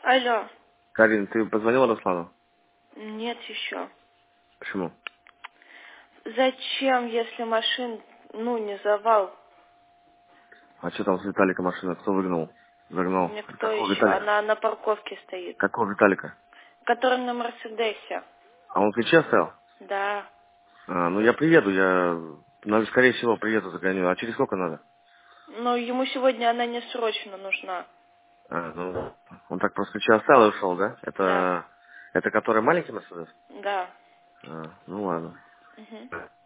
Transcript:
Алло. Карин, ты позвонила Руслану? Нет еще. Почему? Зачем, если машин, не завал? А что там с Виталика машина? Кто выгнал? Загнал? Никто Какого еще. Виталика? Она на парковке стоит. Какого Виталика? Который на Мерседесе. А он в ключе оставил? Да. Ну я приеду, скорее всего, приеду, загоню. А через сколько надо? Но ему сегодня она не срочно нужна. Он так просто ключи оставил и ушел, да? Да. Это который маленький Мерседес? Да. Ну ладно. Угу.